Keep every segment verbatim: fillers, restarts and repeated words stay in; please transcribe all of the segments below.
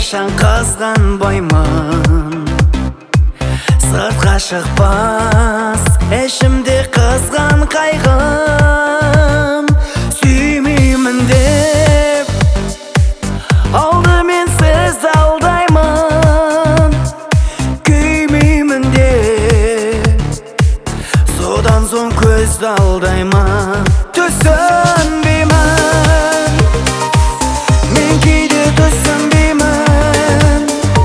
ешқашан қызғанбаймын. Сыртқа шықпас ішімде қызған қайғым. Сүймеймін деп алдымен сізді алдаймын. Күймеймін деп содан соң көзді алдаймын. Түсінбеймін, мен кейде түсінбеймін.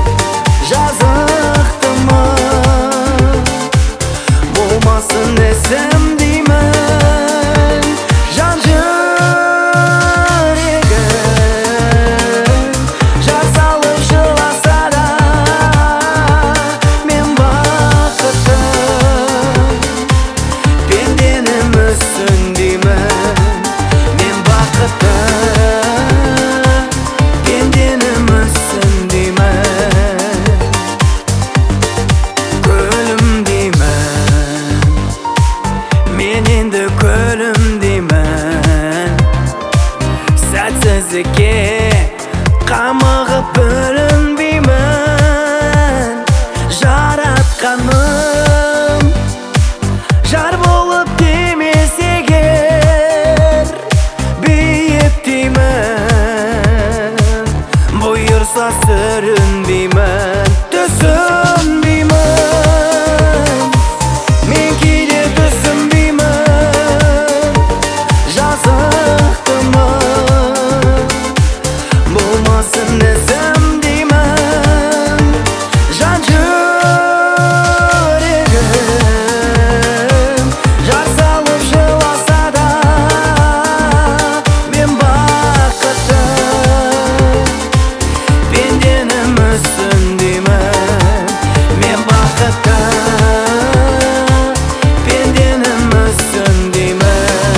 Жазықтымын, болмасын ісім деймін. Жан жүрегім жар салып жыласа да, мен бақытты пенденім үшін деймін. Мен бақытты пенденім үшін деймін. Көлім деймін, мен енді көлім деймін. Сәтсіздікке қамығып бөлінбеймін. Жаратқаным жар болып демес егер, биіктеймін, бұйырса сүрінбеймін. Түсінбеймін, мен кейде түсінбеймін. Жазықтымын, болмасын ізім деймін. Жан жүрегім жар салып жыласа да, мен бақытты пенденім үшін деймін. Мен бақытты пенденім үшін деймін.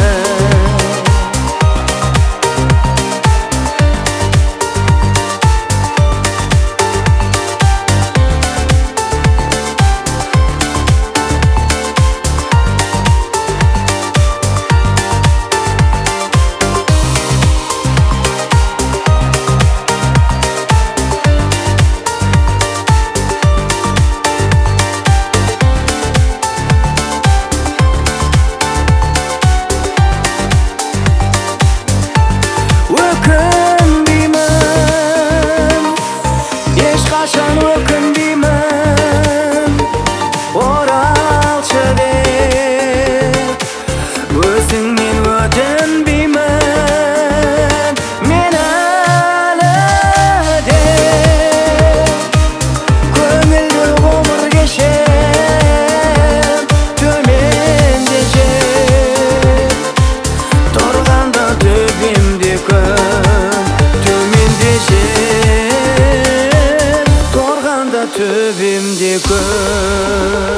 Өкінбеймін, ешқашан өкінбеймін. Оралшы деп өзіңнен өтінбеймін. Мен әлі де көңілді ғұмыр кешем. Төменде жер тұрғанда төбемде күн. Төменде жер тұрғанда төбемде күн.